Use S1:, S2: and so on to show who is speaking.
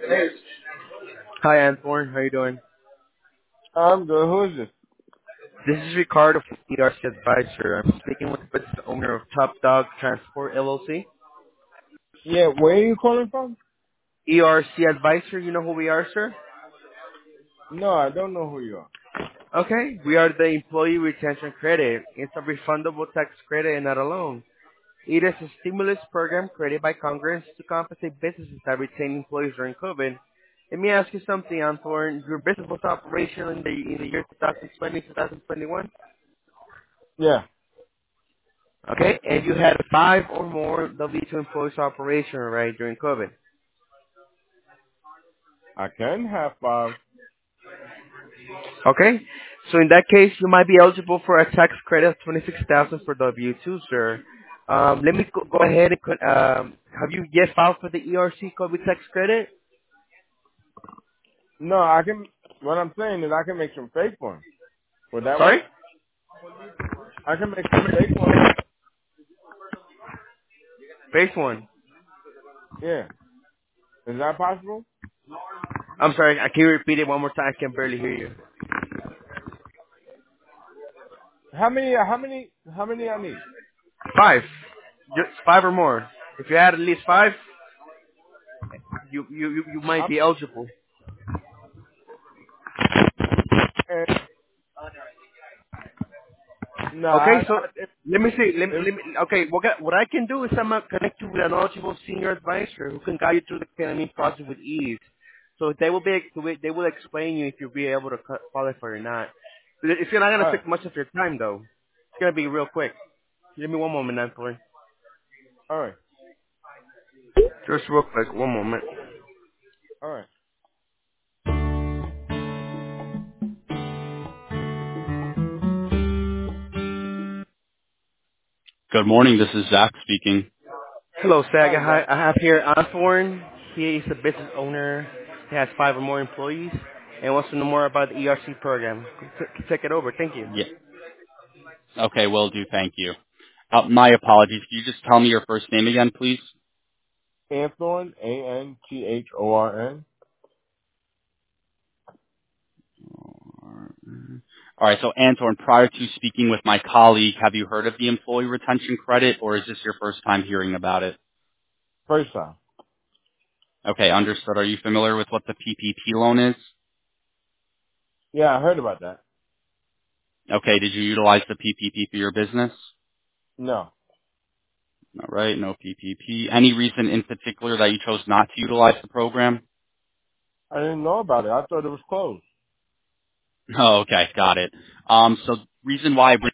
S1: Hi, Anthorn. How you doing?
S2: I'm good. Who is this?
S1: This is Ricardo from ERC Advisor. I'm speaking with the business owner of Top Dog Transport LLC.
S2: Yeah, where are you calling from?
S1: ERC Advisor, you know who we are, sir?
S2: No, I don't know who you are.
S1: Okay, we are the Employee Retention Credit. It's a refundable tax credit and not a loan. It is a stimulus program created by Congress to compensate businesses that retain employees during COVID. Let me ask you something, Anthorn. Your business was operational in the year 2020, 2021?
S2: Yeah,
S1: Okay, and you had 5 or more W-2 employees operational, right, during COVID.
S2: I can have five.
S1: Okay, so in that case, you might be eligible for a tax credit of 26,000 for W-2, sir. Let me go ahead and have you yet filed for the ERC COVID tax credit?
S2: No, I can. What I'm saying is I can make some fake ones. Would that
S1: Sorry,
S2: work? I can make some fake ones.
S1: phase one.
S2: Yeah. Is that possible?
S1: I'm sorry, I can you repeat it one more time. I can barely hear you.
S2: How many? How many I need?
S1: 5, just 5 or more. If you had at least 5, you might
S2: I'm.
S1: be eligible.
S2: And, no,
S1: Okay, so
S2: if,
S1: let me see.
S2: if,
S1: Okay, what I can do is I'm gonna connect you with an knowledgeable senior advisor who can guide you through the claiming process with ease. So they will explain you if you'll be able to qualify or not. If you're not
S2: all
S1: gonna
S2: right,
S1: take much of your time though, it's gonna be real quick. Give me one moment, Anthony.
S2: all right,
S1: Just real quick, one moment.
S2: all right.
S1: Good morning. This is Zach speaking. Hello, Sag.
S2: Hi, Zach.
S1: I have here Anthorn. He is a business owner. He has 5 or more employees and wants to know more about the ERC program. Take it over. Thank you.
S2: Yeah. Okay, will do. Thank you. My apologies. Can you just tell me your first name again, please? Anthorn, Anthorn.
S1: All right. So, Anton, prior to speaking with my colleague, have you heard of the employee retention credit, or is this your first time hearing about it?
S2: First time.
S1: Okay, understood. Are you familiar with what the PPP loan is?
S2: Yeah, I heard about that.
S1: Okay. Did you utilize the PPP for your business?
S2: No,
S1: All right. No PPP. Any reason in particular that you chose not to utilize the program?
S2: I didn't know about it. I thought it was closed.
S1: Oh, okay. Got it. So reason why I bring